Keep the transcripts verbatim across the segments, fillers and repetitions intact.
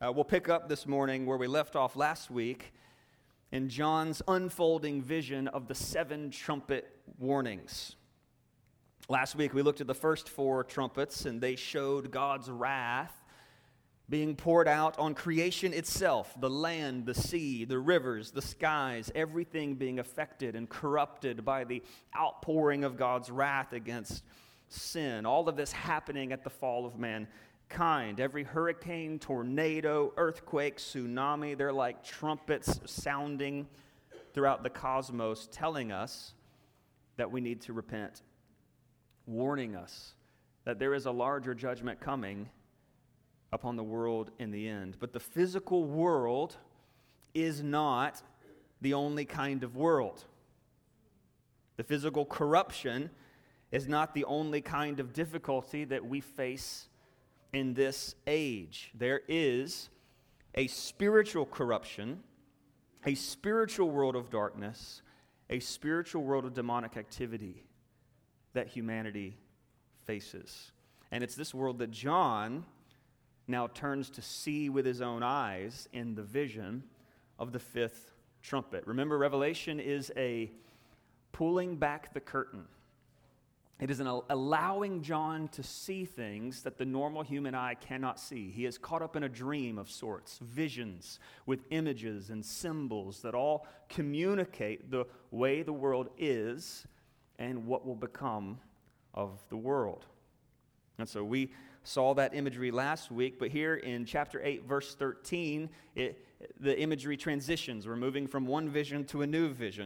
Uh, we'll pick up this morning where we left off last week in John's unfolding vision of the seven trumpet warnings. Last week we looked at the first four trumpets, and they showed God's wrath being poured out on creation itself, the land, the sea, the rivers, the skies, everything being affected and corrupted by the outpouring of God's wrath against sin. All of this happening at the fall of mankind. Every hurricane, tornado, earthquake, tsunami, they're like trumpets sounding throughout the cosmos, telling us that we need to repent, warning us that there is a larger judgment coming upon the world in the end. But the physical world is not the only kind of world. The physical corruption is not the only kind of difficulty that we face in this age. There is a spiritual corruption, a spiritual world of darkness, a spiritual world of demonic activity that humanity faces. And it's this world that John now turns to see with his own eyes in the vision of the fifth trumpet. Remember, Revelation is a pulling back the curtain. It is an allowing John to see things that the normal human eye cannot see. He is caught up in a dream of sorts, visions with images and symbols that all communicate the way the world is and what will become of the world. And so we saw that imagery last week, but here in chapter eight, verse thirteen, it, the imagery transitions. We're moving from one vision to a new vision.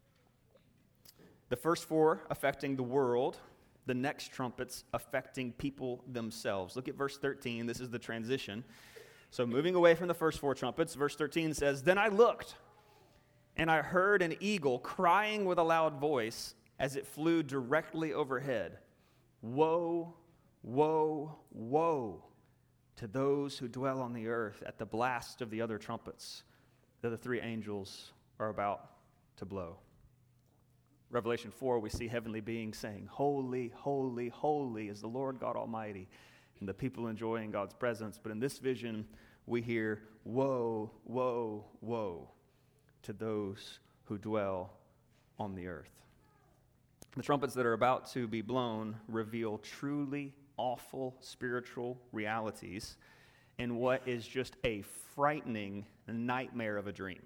The first four affecting the world, the next trumpets affecting people themselves. Look at verse thirteen. This is the transition. So moving away from the first four trumpets, verse thirteen says, "Then I looked, and I heard an eagle crying with a loud voice as it flew directly overhead. Woe, woe, woe to those who dwell on the earth at the blast of the other trumpets that the three angels are about to blow." Revelation four, we see heavenly beings saying, "Holy, holy, holy is the Lord God Almighty," and the people enjoying God's presence. But in this vision, we hear, "Woe, woe, woe to those who dwell on the earth." The trumpets that are about to be blown reveal truly awful spiritual realities in what is just a frightening nightmare of a dream.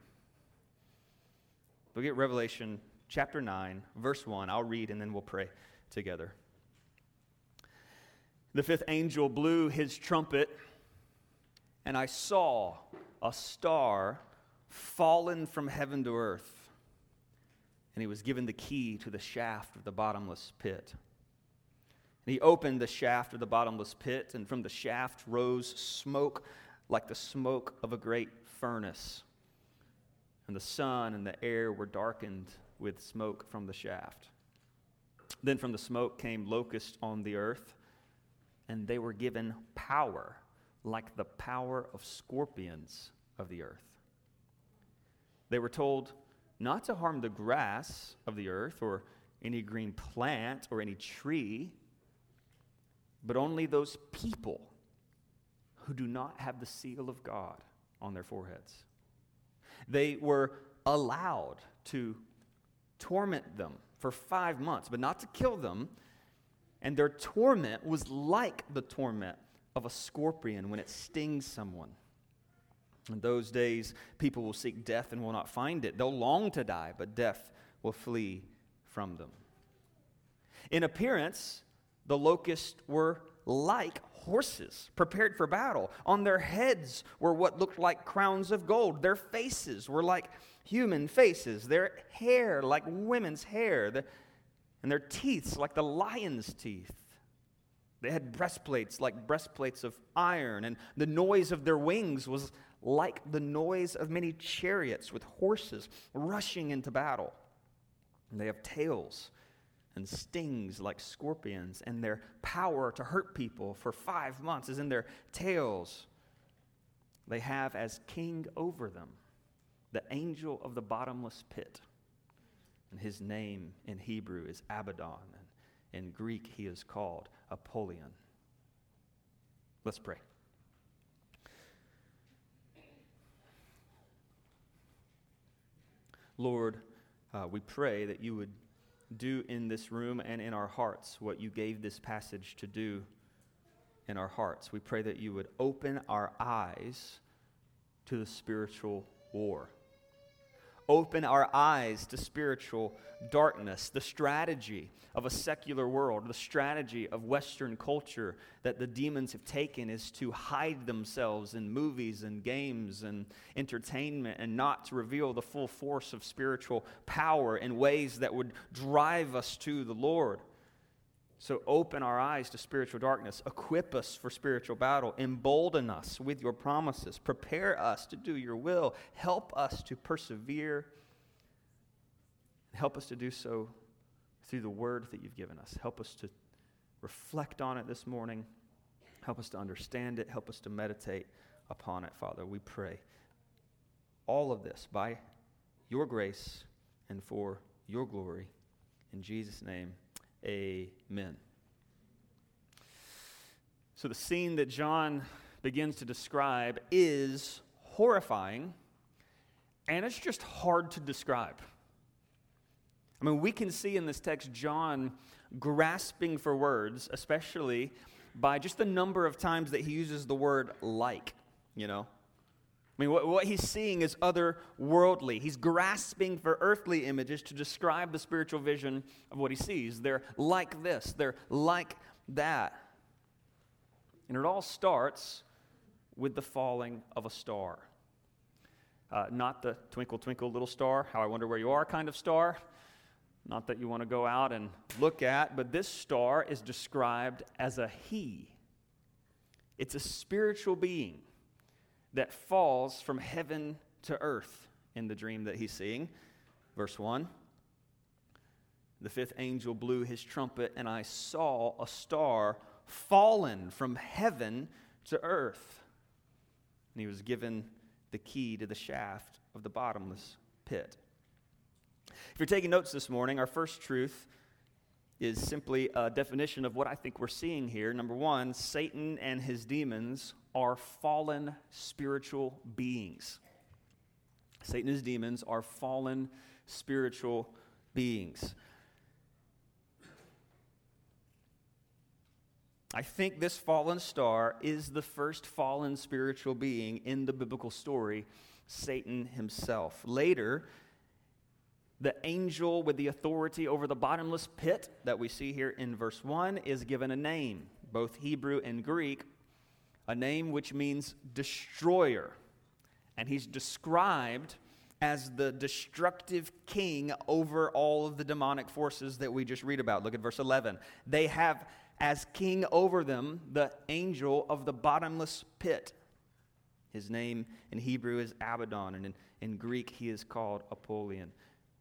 Look at Revelation chapter nine, verse one. I'll read and then we'll pray together. "The fifth angel blew his trumpet, and I saw a star fallen from heaven to earth. And he was given the key to the shaft of the bottomless pit. And he opened the shaft of the bottomless pit, and from the shaft rose smoke like the smoke of a great furnace. And the sun and the air were darkened with smoke from the shaft. Then from the smoke came locusts on the earth, and they were given power like the power of scorpions of the earth. They were told not to harm the grass of the earth or any green plant or any tree, but only those people who do not have the seal of God on their foreheads. They were allowed to torment them for five months, but not to kill them, and their torment was like the torment of a scorpion when it stings someone. In those days, people will seek death and will not find it. They'll long to die, but death will flee from them. In appearance, the locusts were like horses prepared for battle. On their heads were what looked like crowns of gold. Their faces were like human faces. Their hair like women's hair. The, and their teeth like the lion's teeth. They had breastplates like breastplates of iron, and the noise of their wings was like the noise of many chariots with horses rushing into battle. And they have tails and stings like scorpions, and their power to hurt people for five months is in their tails. They have as king over them the angel of the bottomless pit, and his name in Hebrew is Abaddon, and in Greek he is called Apollyon. Let's pray. Lord, uh, we pray that you would do in this room and in our hearts what you gave this passage to do in our hearts. We pray that you would open our eyes to the spiritual war. Open our eyes to spiritual darkness, the strategy of a secular world, the strategy of Western culture that the demons have taken is to hide themselves in movies and games and entertainment and not to reveal the full force of spiritual power in ways that would drive us to the Lord. So open our eyes to spiritual darkness, equip us for spiritual battle, embolden us with your promises, prepare us to do your will, help us to persevere, help us to do so through the word that you've given us. Help us to reflect on it this morning, help us to understand it, help us to meditate upon it, Father. We pray all of this by your grace and for your glory. In Jesus' name, amen. So the scene that John begins to describe is horrifying, and it's just hard to describe. I mean, we can see in this text John grasping for words, especially by just the number of times that he uses the word like, you know. I mean, what, what he's seeing is otherworldly. He's grasping for earthly images to describe the spiritual vision of what he sees. They're like this. They're like that. And it all starts with the falling of a star. Uh, not the twinkle, twinkle, little star, how I wonder where you are kind of star. Not that you want to go out and look at, but this star is described as a he. It's a spiritual being that falls from heaven to earth in the dream that he's seeing. Verse one, the fifth angel blew his trumpet, and I saw a star fallen from heaven to earth. And he was given the key to the shaft of the bottomless pit. If you're taking notes this morning, our first truth is simply a definition of what I think we're seeing here. Number one, Satan and his demons are fallen spiritual beings. Satan and his demons are fallen spiritual beings. I think this fallen star is the first fallen spiritual being in the biblical story, Satan himself. Later, the angel with the authority over the bottomless pit that we see here in verse one is given a name, both Hebrew and Greek, a name which means destroyer. And he's described as the destructive king over all of the demonic forces that we just read about. Look at verse eleven. They have as king over them the angel of the bottomless pit. His name in Hebrew is Abaddon, and in, in Greek he is called Apollyon.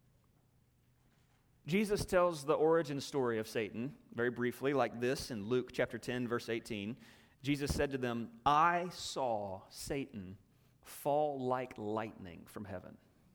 Jesus tells the origin story of Satan very briefly like this in Luke chapter ten, verse eighteen. Jesus said to them, I saw Satan fall like lightning from heaven.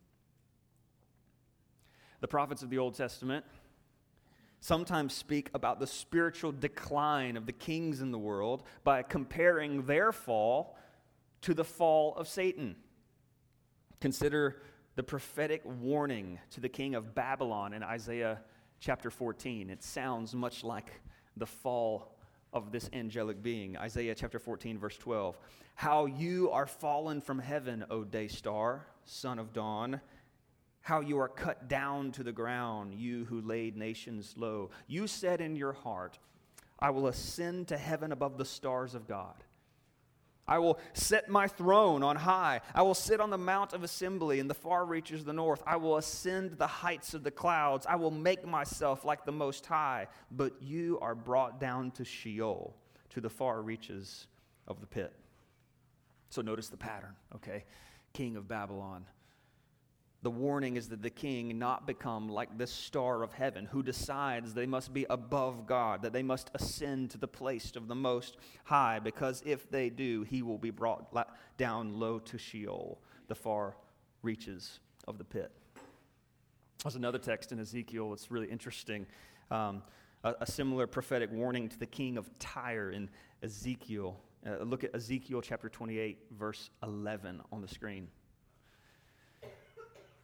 The prophets of the Old Testament sometimes speak about the spiritual decline of the kings in the world by comparing their fall to the fall of Satan. Consider the prophetic warning to the king of Babylon in Isaiah chapter fourteen. It sounds much like the fall of this angelic being. Isaiah chapter fourteen, verse twelve. How you are fallen from heaven, O day star, son of dawn. How you are cut down to the ground, you who laid nations low. You said in your heart, I will ascend to heaven above the stars of God. I will set my throne on high. I will sit on the mount of assembly in the far reaches of the north. I will ascend the heights of the clouds. I will make myself like the Most High. But you are brought down to Sheol, to the far reaches of the pit. So notice the pattern, okay? King of Babylon. The warning is that the king not become like this star of heaven who decides they must be above God, that they must ascend to the place of the Most High, because if they do, he will be brought down low to Sheol, the far reaches of the pit. There's another text in Ezekiel that's really interesting, um, a, a similar prophetic warning to the king of Tyre in Ezekiel. Uh, look at Ezekiel chapter twenty-eight, verse eleven on the screen.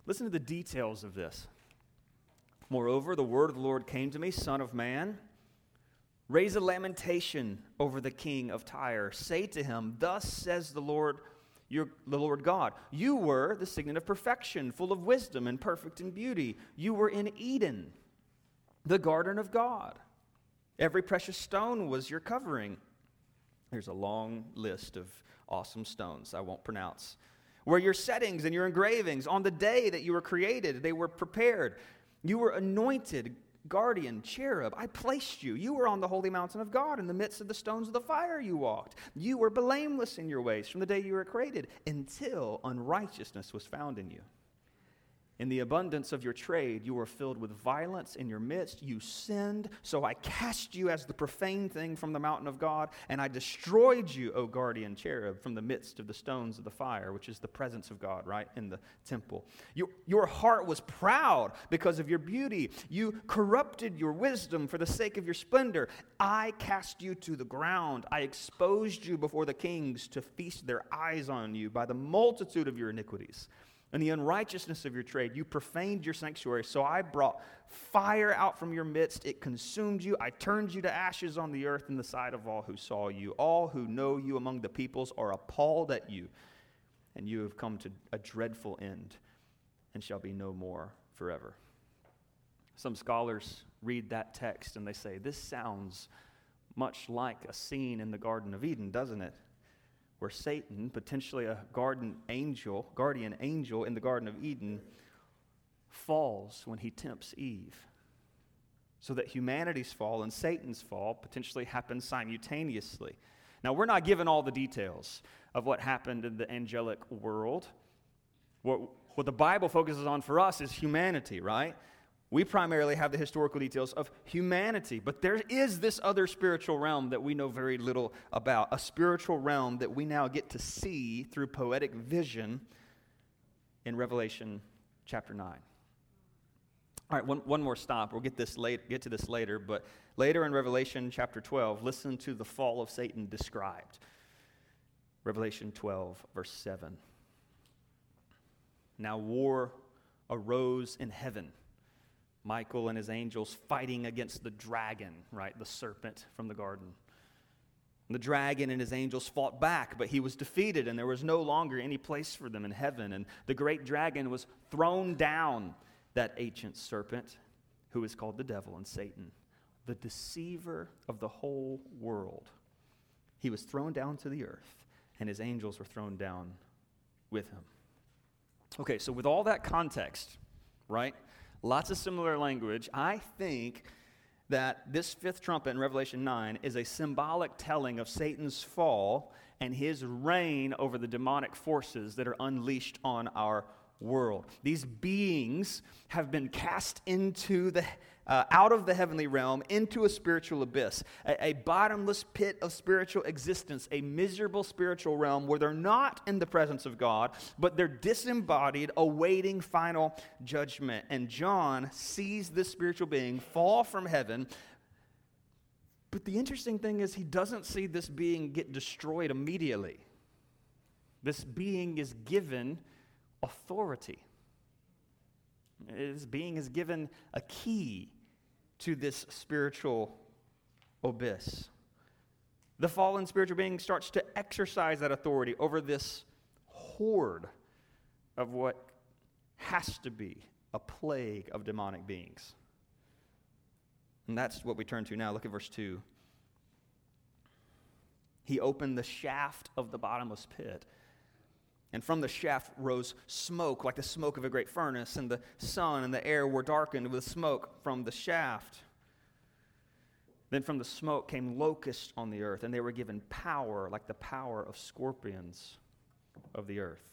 Listen to the details of this. Moreover, the word of the Lord came to me, Son of man, raise a lamentation over the king of Tyre. Say to him, thus says the Lord, your, the Lord God, you were the signet of perfection, full of wisdom and perfect in beauty. You were in Eden, the garden of God. Every precious stone was your covering. There's a long list of awesome stones I won't pronounce. Where your settings and your engravings, on the day that you were created, they were prepared. You were anointed, guardian, cherub. I placed you. You were on the holy mountain of God. In the midst of the stones of the fire you walked. You were blameless in your ways from the day you were created until unrighteousness was found in you. In the abundance of your trade, you were filled with violence in your midst. You sinned, so I cast you as the profane thing from the mountain of God, and I destroyed you, O guardian cherub, from the midst of the stones of the fire, which is the presence of God, right, in the temple. You, your heart was proud because of your beauty. You corrupted your wisdom for the sake of your splendor. I cast you to the ground. I exposed you before the kings to feast their eyes on you by the multitude of your iniquities. In the unrighteousness of your trade, you profaned your sanctuary. So I brought fire out from your midst. It consumed you. I turned you to ashes on the earth in the sight of all who saw you. All who know you among the peoples are appalled at you. And you have come to a dreadful end and shall be no more forever. Some scholars read that text and they say, this sounds much like a scene in the Garden of Eden, doesn't it? Where Satan, potentially a guardian angel, guardian angel in the Garden of Eden, falls when he tempts Eve. So that humanity's fall and Satan's fall potentially happens simultaneously. Now, we're not given all the details of what happened in the angelic world. What, what the Bible focuses on for us is humanity, right? We primarily have the historical details of humanity, but there is this other spiritual realm that we know very little about, a spiritual realm that we now get to see through poetic vision in Revelation chapter nine. All right, one, one more stop. We'll get this late, get to this later, but later in Revelation chapter twelve, listen to the fall of Satan described. Revelation twelve, verse seven. Now war arose in heaven. Michael and his angels fighting against the dragon, right, the serpent from the garden. The dragon and his angels fought back, but he was defeated, and there was no longer any place for them in heaven. And the great dragon was thrown down, that ancient serpent, who is called the devil and Satan, the deceiver of the whole world. He was thrown down to the earth, and his angels were thrown down with him. Okay, so with all that context, right, lots of similar language, I think that this fifth trumpet in Revelation nine is a symbolic telling of Satan's fall and his reign over the demonic forces that are unleashed on our world. These beings have been cast into the uh, out of the heavenly realm into a spiritual abyss, a, a bottomless pit of spiritual existence, a miserable spiritual realm where they're not in the presence of God, but they're disembodied, awaiting final judgment. And John sees this spiritual being fall from heaven. But the interesting thing is he doesn't see this being get destroyed immediately. This being is given authority. This being is given a key to this spiritual abyss. The fallen spiritual being starts to exercise that authority over this horde of what has to be a plague of demonic beings. And that's what we turn to now. Look at verse two. He opened the shaft of the bottomless pit, and from the shaft rose smoke, like the smoke of a great furnace, and the sun and the air were darkened with smoke from the shaft. Then from the smoke came locusts on the earth, and they were given power, like the power of scorpions of the earth.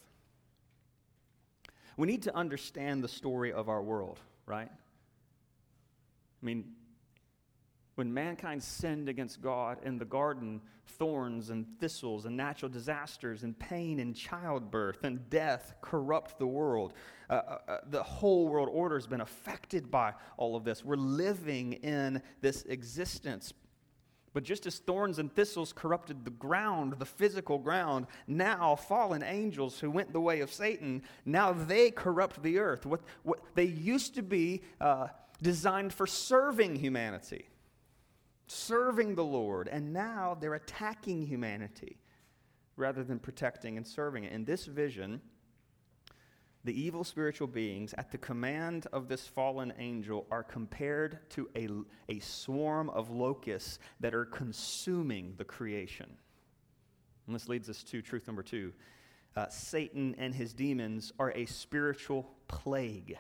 We need to understand the story of our world, right? I mean, when mankind sinned against God in the garden, thorns and thistles and natural disasters and pain and childbirth and death corrupt the world. Uh, uh, the whole world order has been affected by all of this. We're living in this existence. But just as thorns and thistles corrupted the ground, the physical ground, now fallen angels who went the way of Satan, now they corrupt the earth. What, what they used to be uh, designed for serving humanity, serving the Lord, and now they're attacking humanity rather than protecting and serving it. In this vision, the evil spiritual beings, at the command of this fallen angel, are compared to a, a swarm of locusts that are consuming the creation. And this leads us to truth number two. Uh, Satan and his demons are a spiritual plague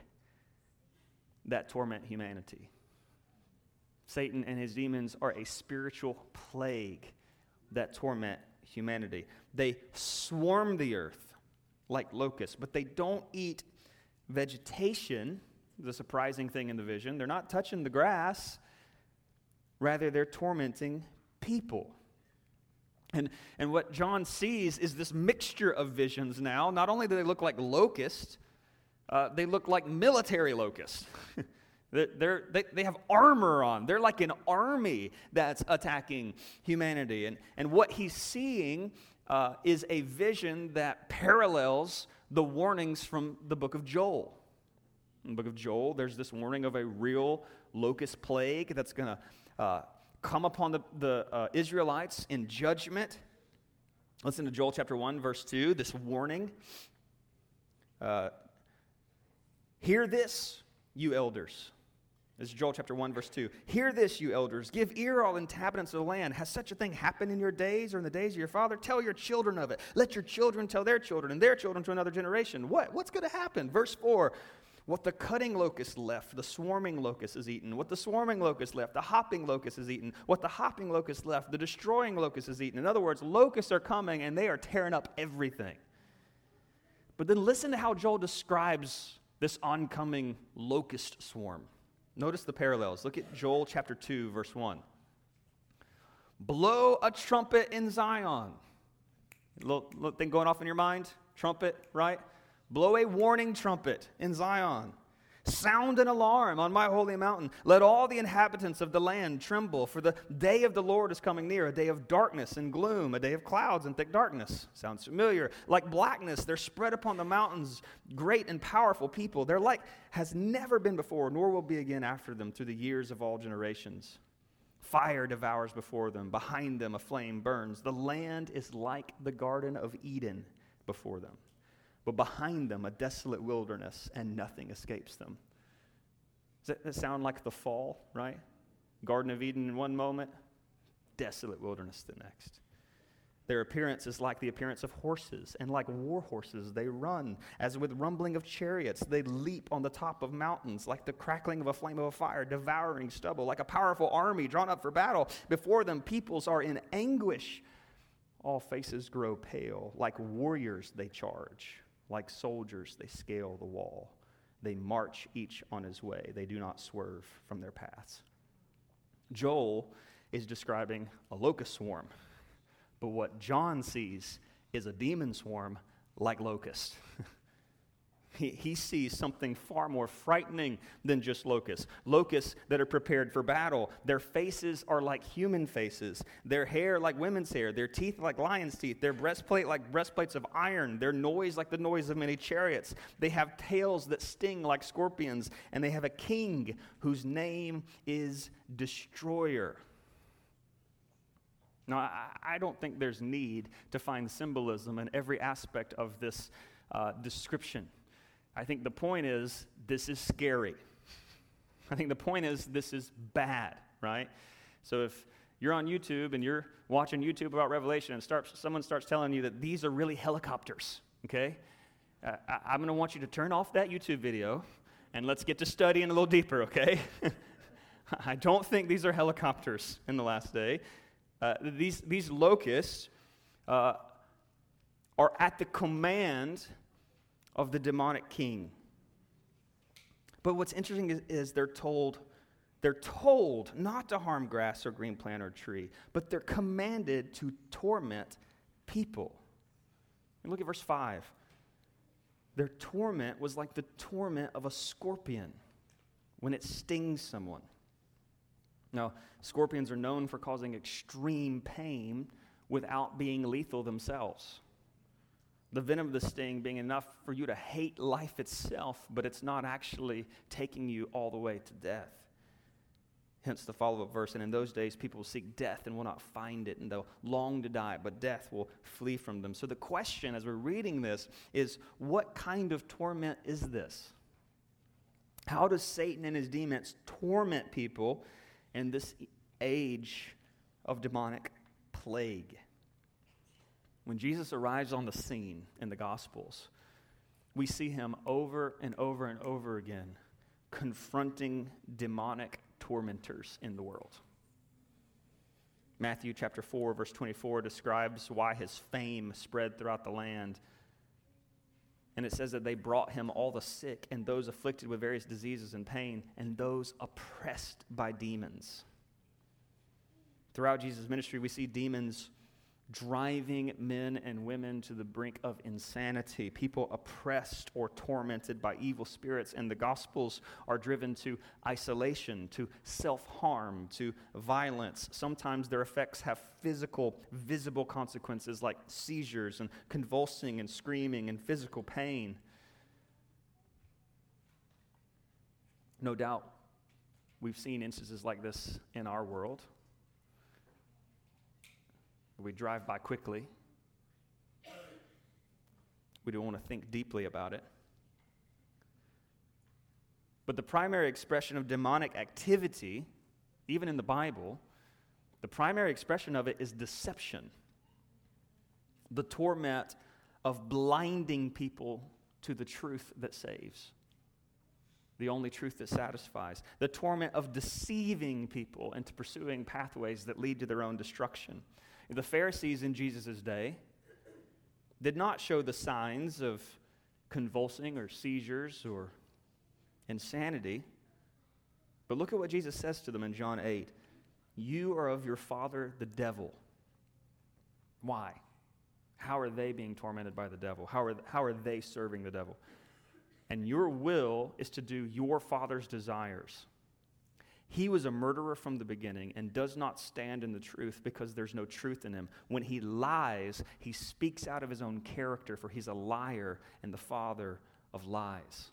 that torment humanity. Satan and his demons are a spiritual plague that torment humanity. They swarm the earth like locusts, but they don't eat vegetation, the surprising thing in the vision. They're not touching the grass. Rather, they're tormenting people. And, and what John sees is this mixture of visions now. Not only do they look like locusts, uh, they look like military locusts. They're, they, they have armor on. They're like an army that's attacking humanity. And, and what he's seeing uh, is a vision that parallels the warnings from the book of Joel. In the book of Joel, there's this warning of a real locust plague that's going to uh, come upon the, the uh, Israelites in judgment. Listen to Joel chapter one, verse two, this warning. Uh, Hear this, you elders. This is Joel chapter one, verse two. Hear this, you elders. Give ear, all inhabitants of the land. Has such a thing happened in your days or in the days of your father? Tell your children of it. Let your children tell their children and their children to another generation. What? What's going to happen? Verse four. What the cutting locust left, the swarming locust is eaten. What the swarming locust left, the hopping locust is eaten. What the hopping locust left, the destroying locust is eaten. In other words, locusts are coming and they are tearing up everything. But then listen to how Joel describes this oncoming locust swarm. Notice the parallels. Look at Joel chapter two, verse one. Blow a trumpet in Zion. Little, little thing going off in your mind? Trumpet, right? Blow a warning trumpet in Zion. Sound an alarm on my holy mountain. Let all the inhabitants of the land tremble, for the day of the Lord is coming near, a day of darkness and gloom, a day of clouds and thick darkness. Sounds familiar. Like blackness, they're spread upon the mountains, great and powerful people. Their like has never been before, nor will be again after them through the years of all generations. Fire devours before them. Behind them a flame burns. The land is like the Garden of Eden before them. But behind them, a desolate wilderness, and nothing escapes them. Does that sound like the fall, right? Garden of Eden in one moment, desolate wilderness the next. Their appearance is like the appearance of horses, and like war horses they run, as with rumbling of chariots. They leap on the top of mountains, like the crackling of a flame of a fire, devouring stubble, like a powerful army drawn up for battle. Before them, peoples are in anguish. All faces grow pale, like warriors they charge. Like soldiers, they scale the wall. They march each on his way. They do not swerve from their paths. Joel is describing a locust swarm, but what John sees is a demon swarm like locusts. He, he sees something far more frightening than just locusts. Locusts that are prepared for battle. Their faces are like human faces. Their hair like women's hair. Their teeth like lion's teeth. Their breastplate like breastplates of iron. Their noise like the noise of many chariots. They have tails that sting like scorpions. And they have a king whose name is Destroyer. Now, I, I don't think there's need to find symbolism in every aspect of this uh, description. I think the point is, this is scary. I think the point is, this is bad, right? So if you're on YouTube and you're watching YouTube about Revelation and starts, someone starts telling you that these are really helicopters, okay? Uh, I, I'm going to want you to turn off that YouTube video and let's get to studying a little deeper, okay? I don't think these are helicopters in the last day. Uh, these, these locusts uh, are at the command of the demonic king. But what's interesting is, is they're told, they're told not to harm grass or green plant or tree, but they're commanded to torment people. And look at verse five. Their torment was like the torment of a scorpion when it stings someone. Now, scorpions are known for causing extreme pain without being lethal themselves. The venom of the sting being enough for you to hate life itself, but it's not actually taking you all the way to death. Hence the follow-up verse, and in those days people will seek death and will not find it, and they'll long to die, but death will flee from them. So the question as we're reading this is, what kind of torment is this? How does Satan and his demons torment people in this age of demonic plague? When Jesus arrives on the scene in the Gospels, we see him over and over and over again confronting demonic tormentors in the world. Matthew chapter four, verse twenty-four describes why his fame spread throughout the land. And it says that they brought him all the sick and those afflicted with various diseases and pain and those oppressed by demons. Throughout Jesus' ministry, we see demons driving men and women to the brink of insanity, people oppressed or tormented by evil spirits, and the Gospels are driven to isolation, to self-harm, to violence. Sometimes their effects have physical, visible consequences like seizures and convulsing and screaming and physical pain. No doubt, we've seen instances like this in our world. We drive by quickly. We don't want to think deeply about it. But the primary expression of demonic activity, even in the Bible, the primary expression of it is deception. The torment of blinding people to the truth that saves. The only truth that satisfies. The torment of deceiving people into pursuing pathways that lead to their own destruction. The Pharisees in Jesus' day did not show the signs of convulsing or seizures or insanity. But look at what Jesus says to them in John eight. You are of your father, the devil. Why? How are they being tormented by the devil? How are, how are they serving the devil? And your will is to do your father's desires. He was a murderer from the beginning and does not stand in the truth because there's no truth in him. When he lies, he speaks out of his own character, for he's a liar and the father of lies.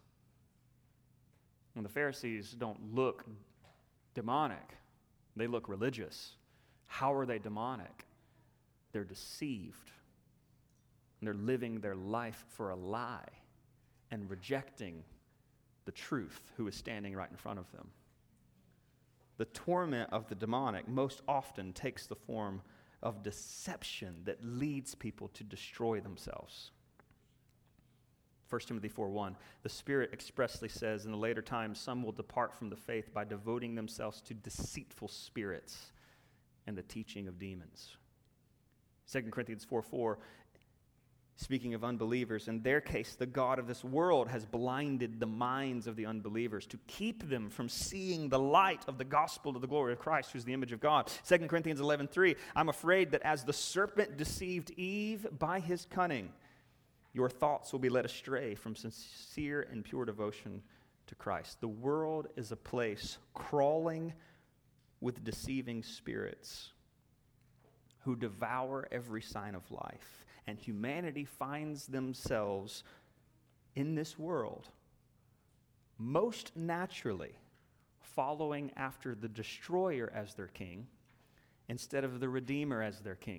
When the Pharisees don't look demonic, they look religious. How are they demonic? They're deceived. And they're living their life for a lie and rejecting the truth who is standing right in front of them. The torment of the demonic most often takes the form of deception that leads people to destroy themselves. First Timothy four one, the Spirit expressly says, in the later times, some will depart from the faith by devoting themselves to deceitful spirits and the teaching of demons. Second Corinthians four four, speaking of unbelievers, in their case, the God of this world has blinded the minds of the unbelievers to keep them from seeing the light of the gospel of the glory of Christ, who's the image of God. Second Corinthians eleven three, I'm afraid that as the serpent deceived Eve by his cunning, your thoughts will be led astray from sincere and pure devotion to Christ. The world is a place crawling with deceiving spirits who devour every sign of life. And humanity finds themselves in this world most naturally following after the destroyer as their king instead of the redeemer as their king.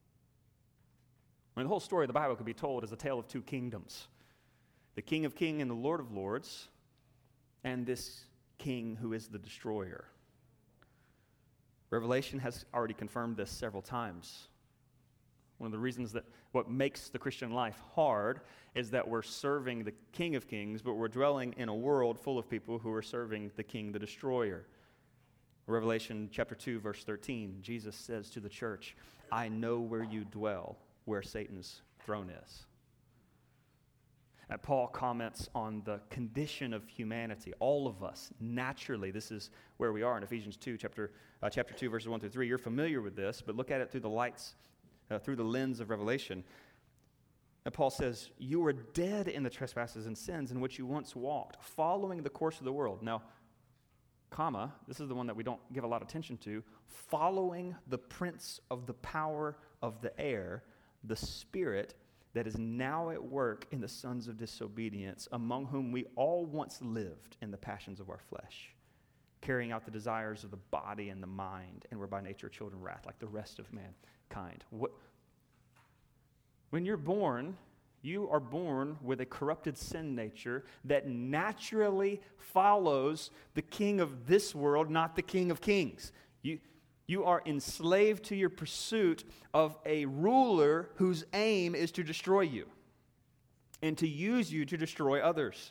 I mean, the whole story of the Bible could be told as a tale of two kingdoms. The King of Kings and the Lord of Lords, and this king who is the destroyer. Revelation has already confirmed this several times. One of the reasons that what makes the Christian life hard is that we're serving the King of Kings, but we're dwelling in a world full of people who are serving the King, the destroyer. Revelation chapter two, verse thirteen, Jesus says to the church, I know where you dwell, where Satan's throne is. And Paul comments on the condition of humanity, all of us, naturally. This is where we are in Ephesians two, chapter, uh, chapter two, verses one through three. You're familiar with this, but look at it through the lights Uh, through the lens of Revelation. And Paul says, you were dead in the trespasses and sins in which you once walked, following the course of the world. Now, comma, this is the one that we don't give a lot of attention to, following the prince of the power of the air, the spirit that is now at work in the sons of disobedience, among whom we all once lived in the passions of our flesh, carrying out the desires of the body and the mind, and were by nature children of wrath, like the rest of mankind. What, when you're born, you are born with a corrupted sin nature that naturally follows the king of this world, not the King of Kings. You, you are enslaved to your pursuit of a ruler whose aim is to destroy you and to use you to destroy others.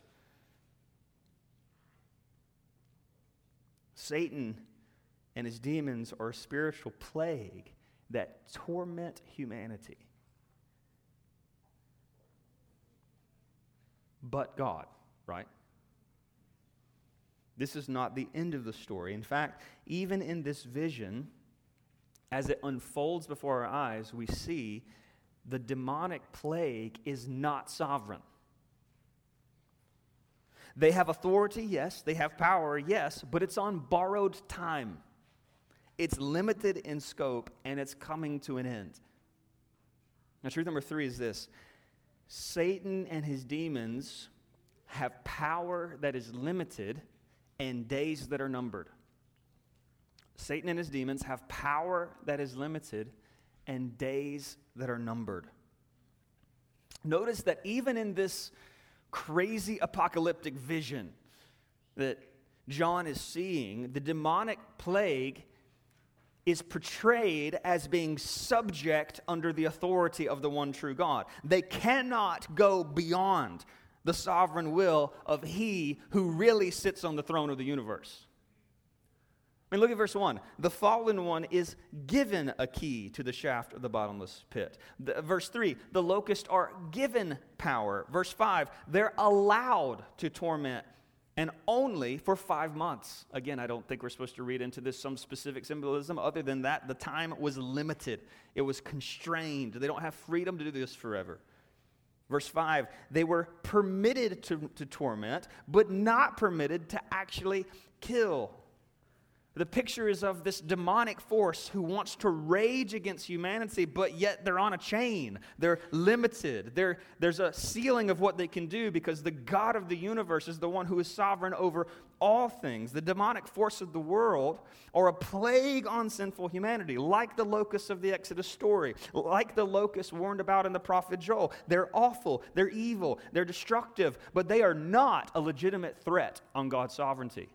Satan and his demons are a spiritual plague that torment humanity. But God, right? This is not the end of the story. In fact, even in this vision, as it unfolds before our eyes, we see the demonic plague is not sovereign. They have authority, yes. They have power, yes. But it's on borrowed time. It's limited in scope, and it's coming to an end. Now, truth number three is this. Satan and his demons have power that is limited and days that are numbered. Satan and his demons have power that is limited and days that are numbered. Notice that even in this crazy apocalyptic vision that John is seeing, the demonic plague is portrayed as being subject under the authority of the one true God. They cannot go beyond the sovereign will of He who really sits on the throne of the universe. I mean, look at verse one. The fallen one is given a key to the shaft of the bottomless pit. The, verse three, the locusts are given power. Verse five, they're allowed to torment, and only for five months. Again, I don't think we're supposed to read into this some specific symbolism. Other than that, the time was limited. It was constrained. They don't have freedom to do this forever. Verse five, they were permitted to, to torment, but not permitted to actually kill. The picture is of this demonic force who wants to rage against humanity, but yet they're on a chain. They're limited. They're, there's a ceiling of what they can do because the God of the universe is the one who is sovereign over all things. The demonic force of the world are a plague on sinful humanity, like the locusts of the Exodus story, like the locusts warned about in the prophet Joel. They're awful. They're evil. They're destructive, but they are not a legitimate threat on God's sovereignty.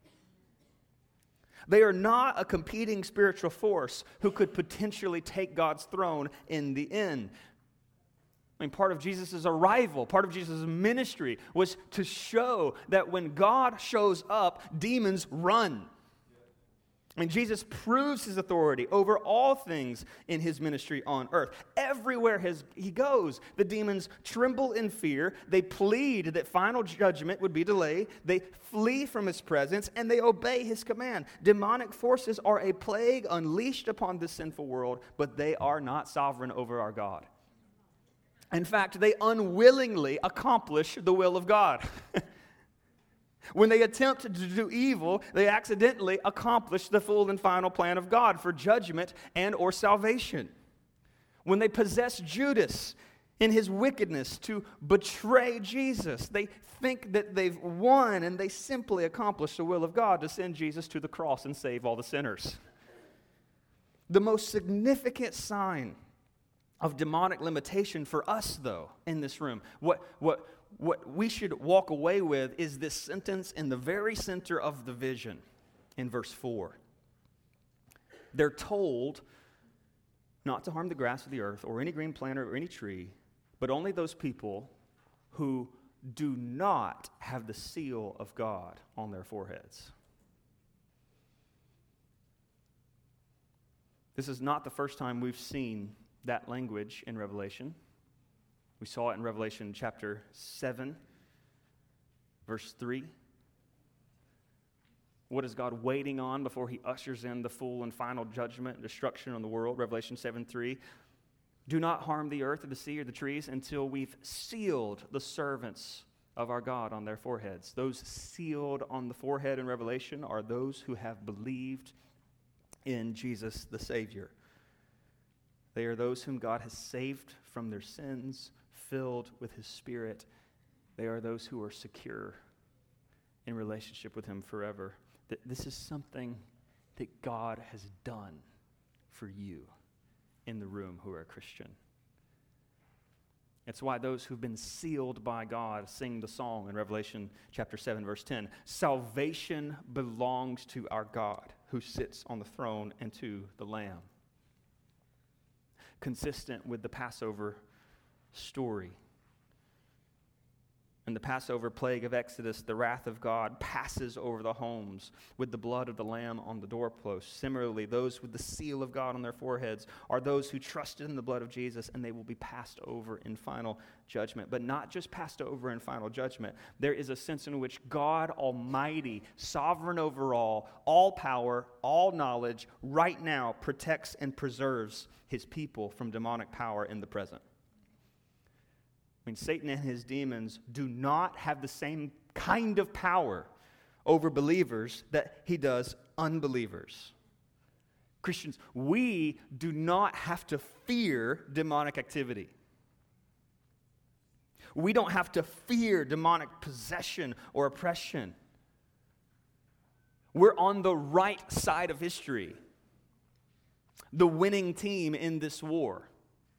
They are not a competing spiritual force who could potentially take God's throne in the end. I mean, part of Jesus' arrival, part of Jesus' ministry was to show that when God shows up, demons run. I mean, Jesus proves his authority over all things in his ministry on earth. Everywhere his, he goes, the demons tremble in fear. They plead that final judgment would be delayed. They flee from his presence, and they obey his command. Demonic forces are a plague unleashed upon this sinful world, but they are not sovereign over our God. In fact, they unwillingly accomplish the will of God. When they attempt to do evil, they accidentally accomplish the full and final plan of God for judgment and or salvation. When they possess Judas in his wickedness to betray Jesus, they think that they've won, and they simply accomplish the will of God to send Jesus to the cross and save all the sinners. The most significant sign of demonic limitation for us, though, in this room, what what What we should walk away with is this sentence in the very center of the vision in verse four. They're told not to harm the grass of the earth or any green plant or any tree, but only those people who do not have the seal of God on their foreheads. This is not the first time we've seen that language in Revelation. We saw it in Revelation chapter seven, verse three. What is God waiting on before he ushers in the full and final judgment and destruction on the world? Revelation seven three. Do not harm the earth or the sea or the trees until we've sealed the servants of our God on their foreheads. Those sealed on the forehead in Revelation are those who have believed in Jesus the Savior. They are those whom God has saved from their sins, filled with His Spirit. They are those who are secure in relationship with Him forever. That this is something that God has done for you in the room who are a Christian. It's why those who've been sealed by God sing the song in Revelation chapter seven, verse ten. Salvation belongs to our God who sits on the throne and to the Lamb. Consistent with the Passover story. In the Passover plague of Exodus, the wrath of God passes over the homes with the blood of the Lamb on the doorpost. Similarly, those with the seal of God on their foreheads are those who trusted in the blood of Jesus, and they will be passed over in final judgment. But not just passed over in final judgment. There is a sense in which God Almighty, sovereign over all, all power, all knowledge, right now protects and preserves His people from demonic power in the present. I mean, Satan and his demons do not have the same kind of power over believers that he does unbelievers. Christians, we do not have to fear demonic activity. We don't have to fear demonic possession or oppression. We're on the right side of history, the winning team in this war.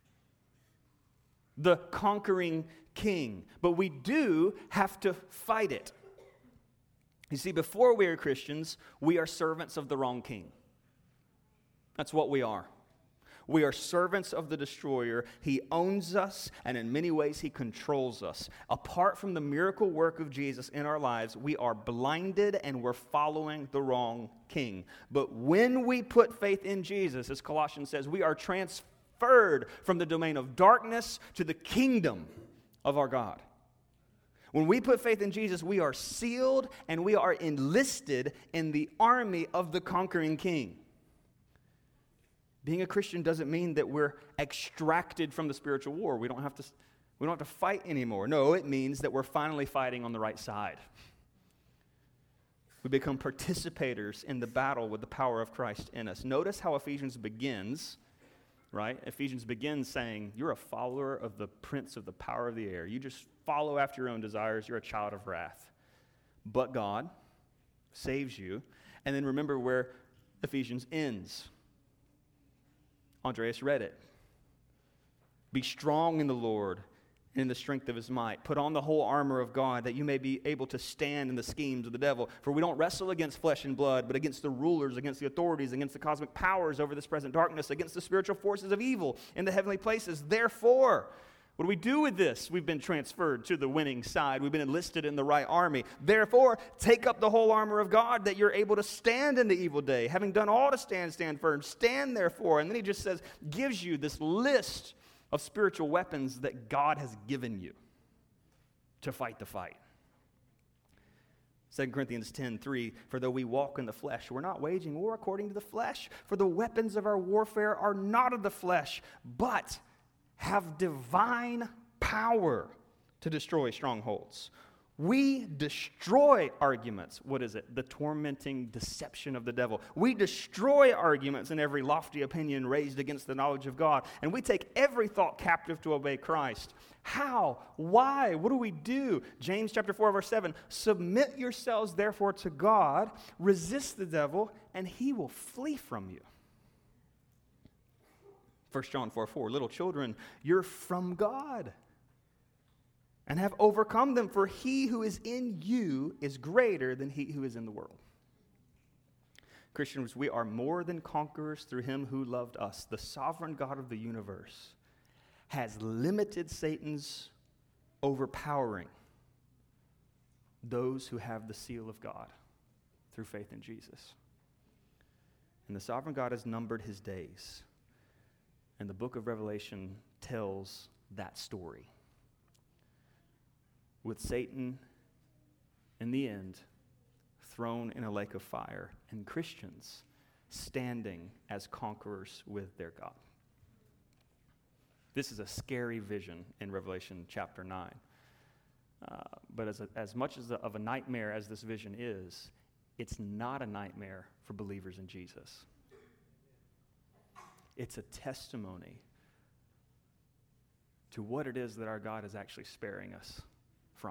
The conquering king. But we do have to fight it. You see, before we are Christians, we are servants of the wrong king. That's what we are. We are servants of the destroyer. He owns us, and in many ways, he controls us. Apart from the miracle work of Jesus in our lives, we are blinded and we're following the wrong king. But when we put faith in Jesus, as Colossians says, we are transformed from the domain of darkness to the kingdom of our God. When we put faith in Jesus, we are sealed and we are enlisted in the army of the conquering king. Being a Christian doesn't mean that we're extracted from the spiritual war. We don't have to, we don't have to fight anymore. No, it means that we're finally fighting on the right side. We become participators in the battle with the power of Christ in us. Notice how Ephesians begins. Right? Ephesians begins saying, you're a follower of the prince of the power of the air. You just follow after your own desires. You're a child of wrath. But God saves you. And then remember where Ephesians ends. Andreas read it. Be strong in the Lord and in the strength of his might. Put on the whole armor of God that you may be able to stand in the schemes of the devil. For we don't wrestle against flesh and blood, but against the rulers, against the authorities, against the cosmic powers over this present darkness, against the spiritual forces of evil in the heavenly places. Therefore, what do we do with this? We've been transferred to the winning side. We've been enlisted in the right army. Therefore, take up the whole armor of God that you're able to stand in the evil day. Having done all to stand, stand firm. Stand therefore. And then he just says, gives you this list of spiritual weapons that God has given you to fight the fight. Second Corinthians ten three, for though we walk in the flesh, we're not waging war according to the flesh, for the weapons of our warfare are not of the flesh, but have divine power to destroy strongholds. We destroy arguments. What is it? The tormenting deception of the devil. We destroy arguments and every lofty opinion raised against the knowledge of God. And we take every thought captive to obey Christ. How? Why? What do we do? James chapter four, verse seven. Submit yourselves therefore to God. Resist the devil, and he will flee from you. First John four four. Little children, you're from God, and have overcome them, for he who is in you is greater than he who is in the world. Christians, we are more than conquerors through him who loved us. The sovereign God of the universe has limited Satan's overpowering those who have the seal of God through faith in Jesus. And the sovereign God has numbered his days. And the book of Revelation tells that story. With Satan, in the end, thrown in a lake of fire, and Christians standing as conquerors with their God. This is a scary vision in Revelation chapter nine. Uh, but as, a, as much as a, of a nightmare as this vision is, it's not a nightmare for believers in Jesus. It's a testimony to what it is that our God is actually sparing us from.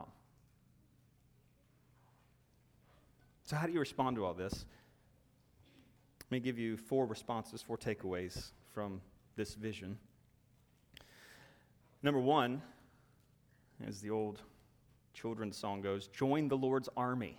So how do you respond to all this? Let me give you four responses, four takeaways from this vision. Number one, as the old children's song goes, join the Lord's army.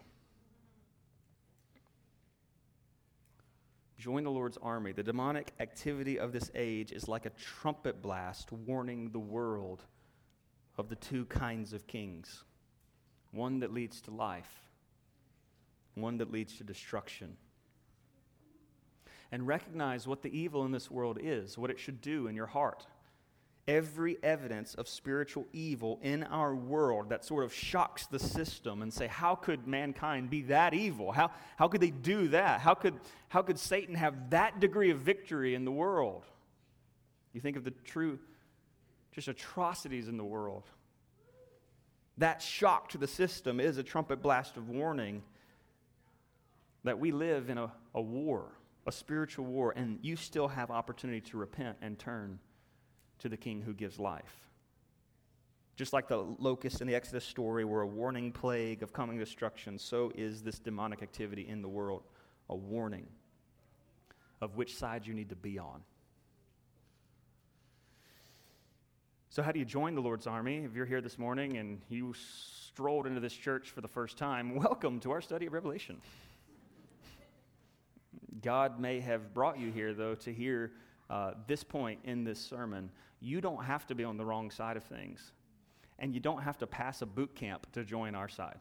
Join the Lord's army. The demonic activity of this age is like a trumpet blast warning the world of the two kinds of kings. One that leads to life, one that leads to destruction. And recognize what the evil in this world is, what it should do in your heart. Every evidence of spiritual evil in our world that sort of shocks the system and say, how could mankind be that evil? How, how could they do that? How could, how could Satan have that degree of victory in the world? You think of the true, just atrocities in the world. That shock to the system is a trumpet blast of warning that we live in a, a war, a spiritual war, and you still have opportunity to repent and turn to the King who gives life. Just like the locusts in the Exodus story were a warning plague of coming destruction, so is this demonic activity in the world a warning of which side you need to be on. So how do you join the Lord's army? If you're here this morning and you strolled into this church for the first time, welcome to our study of Revelation. God may have brought you here, though, to hear uh, this point in this sermon. You don't have to be on the wrong side of things, and you don't have to pass a boot camp to join our side.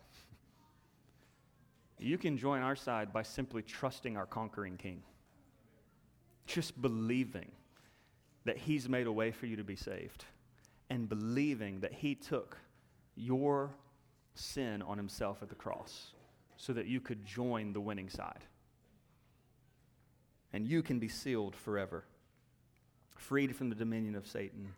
You can join our side by simply trusting our conquering King, just believing that He's made a way for you to be saved, and believing that He took your sin on Himself at the cross so that you could join the winning side. And you can be sealed forever, freed from the dominion of Satan.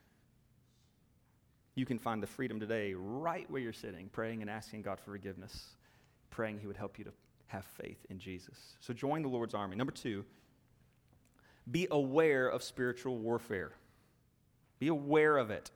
You can find the freedom today right where you're sitting, praying and asking God for forgiveness, praying He would help you to have faith in Jesus. So join the Lord's army. Number two, be aware of spiritual warfare. Be aware of it.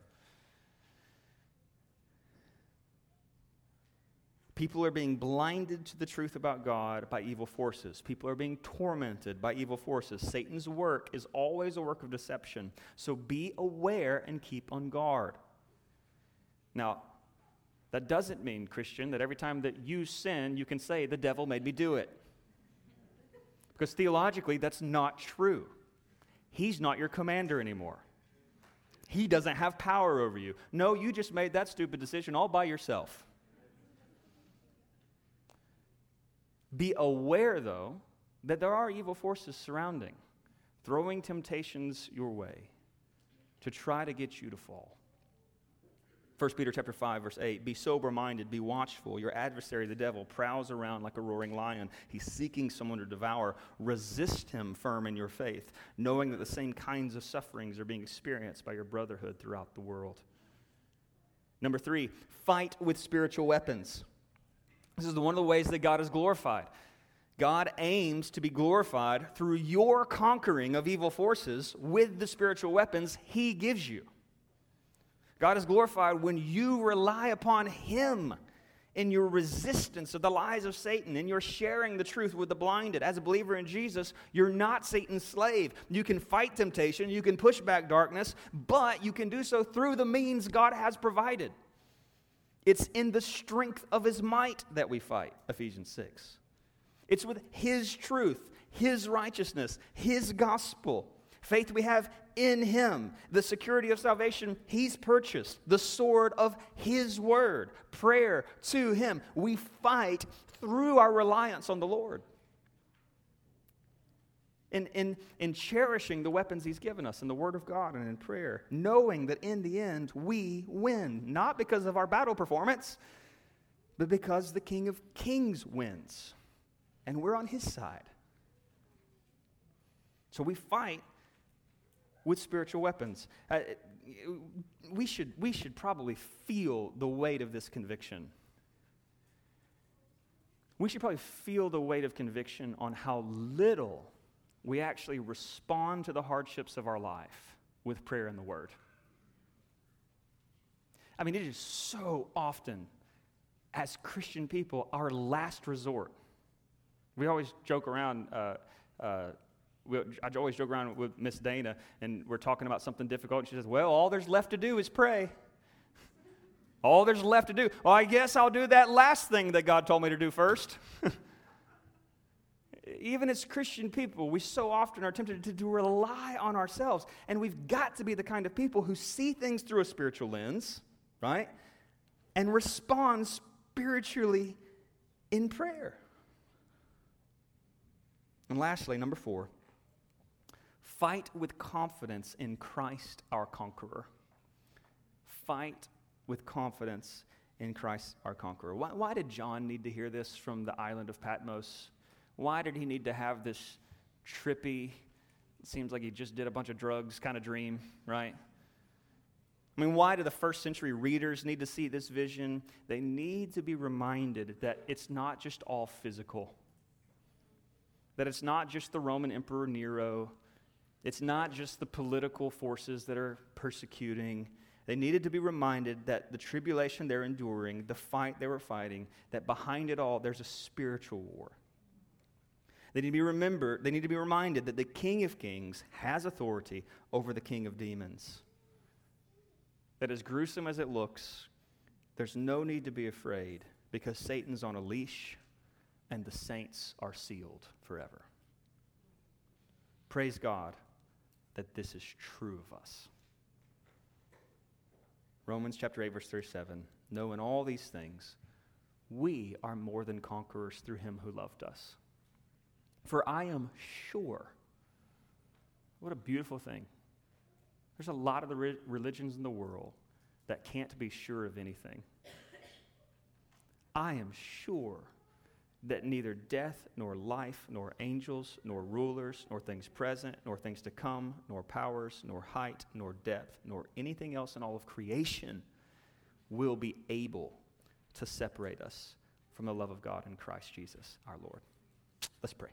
People are being blinded to the truth about God by evil forces. People are being tormented by evil forces. Satan's work is always a work of deception. So be aware and keep on guard. Now, that doesn't mean, Christian, that every time that you sin, you can say, the devil made me do it. Because theologically, that's not true. He's not your commander anymore. He doesn't have power over you. No, you just made that stupid decision all by yourself. Be aware, though, that there are evil forces surrounding, throwing temptations your way to try to get you to fall. First Peter chapter five, verse eight, be sober-minded, be watchful. Your adversary, the devil, prowls around like a roaring lion. He's seeking someone to devour. Resist him firm in your faith, knowing that the same kinds of sufferings are being experienced by your brotherhood throughout the world. Number three, fight with spiritual weapons. This is one of the ways that God is glorified. God aims to be glorified through your conquering of evil forces with the spiritual weapons He gives you. God is glorified when you rely upon Him in your resistance of the lies of Satan, and you're sharing the truth with the blinded. As a believer in Jesus, you're not Satan's slave. You can fight temptation, you can push back darkness, but you can do so through the means God has provided. It's in the strength of His might that we fight, Ephesians six. It's with His truth, His righteousness, His gospel. Faith we have in Him, the security of salvation He's purchased, the sword of His word, prayer to Him. We fight through our reliance on the Lord. In, in, in cherishing the weapons He's given us in the Word of God and in prayer, knowing that in the end we win, not because of our battle performance, but because the King of Kings wins, and we're on His side. So we fight with spiritual weapons. Uh, we should, we should probably feel the weight of this conviction. We should probably feel the weight of conviction on how little we actually respond to the hardships of our life with prayer and the Word. I mean, it is so often, as Christian people, our last resort. We always joke around, uh, uh, we, I always joke around with Miss Dana, and we're talking about something difficult, and she says, well, all there's left to do is pray. All there's left to do. Well, I guess I'll do that last thing that God told me to do first. Even as Christian people, we so often are tempted to, to rely on ourselves. And we've got to be the kind of people who see things through a spiritual lens, right? And respond spiritually in prayer. And lastly, number four, fight with confidence in Christ our conqueror. Fight with confidence in Christ our conqueror. Why, why did John need to hear this from the island of Patmos? Why did he need to have this trippy, it seems like he just did a bunch of drugs kind of dream, right? I mean, why do the first century readers need to see this vision? They need to be reminded that it's not just all physical, that it's not just the Roman Emperor Nero, it's not just the political forces that are persecuting. They needed to be reminded that the tribulation they're enduring, the fight they were fighting, that behind it all, there's a spiritual war. They need to be remembered, they need to be reminded that the King of Kings has authority over the King of Demons. That as gruesome as it looks, there's no need to be afraid because Satan's on a leash and the saints are sealed forever. Praise God that this is true of us. Romans chapter eight, verse thirty-seven, knowing all these things, we are more than conquerors through him who loved us. For I am sure, what a beautiful thing. There's a lot of the re- religions in the world that can't be sure of anything. I am sure that neither death, nor life, nor angels, nor rulers, nor things present, nor things to come, nor powers, nor height, nor depth, nor anything else in all of creation will be able to separate us from the love of God in Christ Jesus our Lord. Let's pray.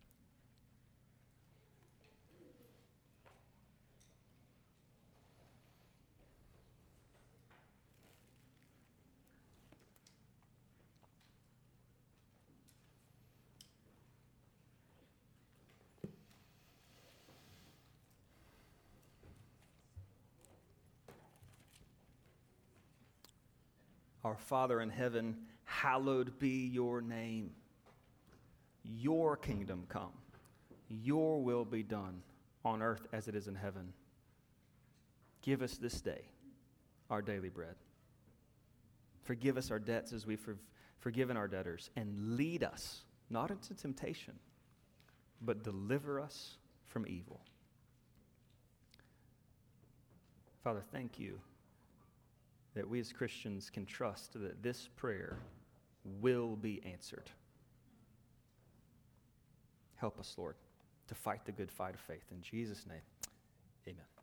Our Father in heaven, hallowed be your name. Your kingdom come. Your will be done on earth as it is in heaven. Give us this day our daily bread. Forgive us our debts as we've forgiven our debtors. And lead us, not into temptation, but deliver us from evil. Father, thank you that we as Christians can trust that this prayer will be answered. Help us, Lord, to fight the good fight of faith. In Jesus' name, amen.